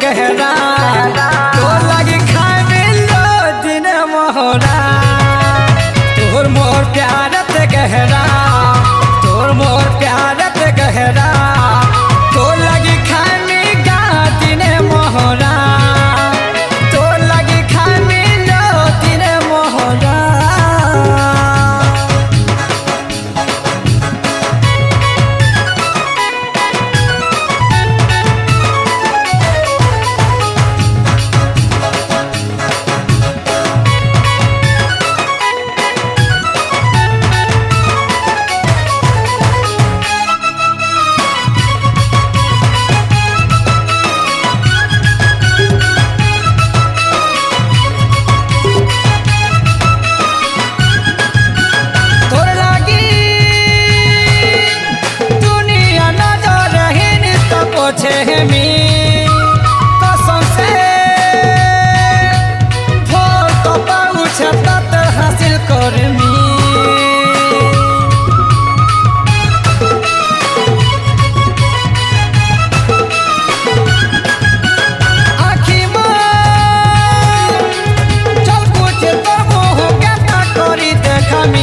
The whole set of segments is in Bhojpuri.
गहरा तो लगी खाए मिलो दिन मोहरा तोर मोर प्यारत गहरा तोर मोर प्यारत गहरा तो लगी खाए में गा दिन मोहरा तो लगी खाए मिलो दिन मोहरा कसम से भोर तो पहुँच तत हासिल कर मी आखी चल कुछ तो मोह क्या करी देखा मी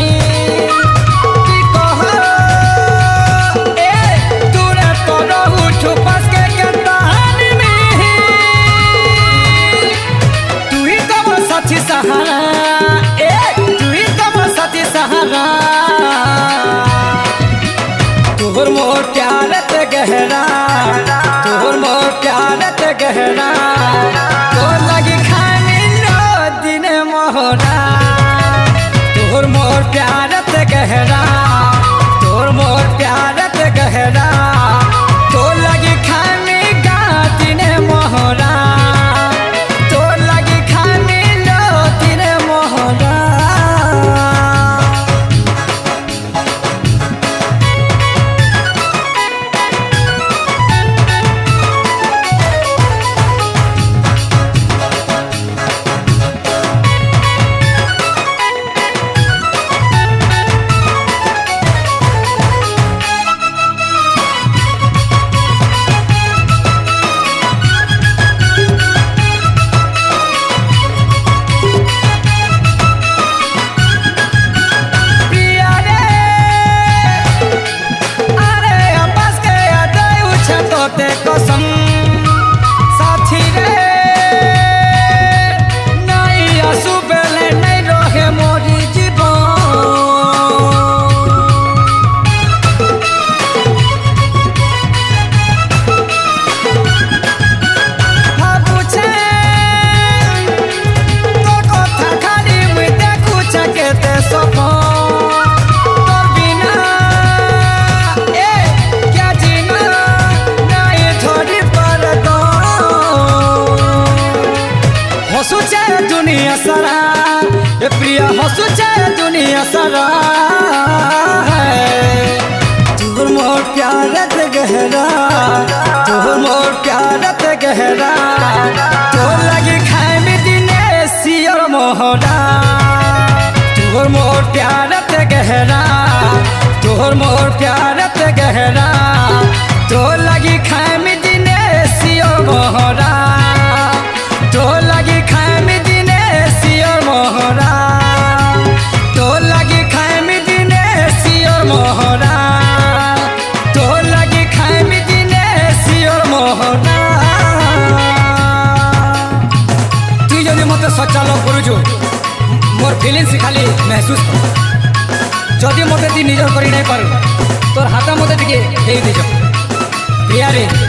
सहारा तू ही तो साथी सहारा तोर मोर प्यारत गहरा तोर मोर प्यारत गहरा तोर लगी खाने लो दिन मोहरा तोर मोर प्यारत गहरा तोर मोर प्यारत गहरा तोर लगी खाने गा दिन मोहरा कसम साथी रे नहीं आंसू बेले नहीं रहे मोरी जीवन भाबुछे तोर कथा खाली मुई देखुछे केते सपन हसुचे दुनिया सारा ये प्रिया हसुचे दुनिया सारा तोर मोर प्यारत गहरा तोर मोर प्यारत गहरा तोर लगी खाए में दिने सियर मोहरा तोर मोर प्यारत गहरा तोर मोर प्यारत गहरा तोर लगी खाए में दिने सियर मोहरा तो लगी खाए में दिने सियर मोहरा तो लगी खाए में दिने सियर मोहरा तो लगी खाए में दिने सियर मोहरा तू जब मत सचाल करुचु मोर फिलिंग्स खाली महसूस कर जदि मत ती निजर कर नहीं पार तोर हाथ मत टे दे दीज प्रिया रे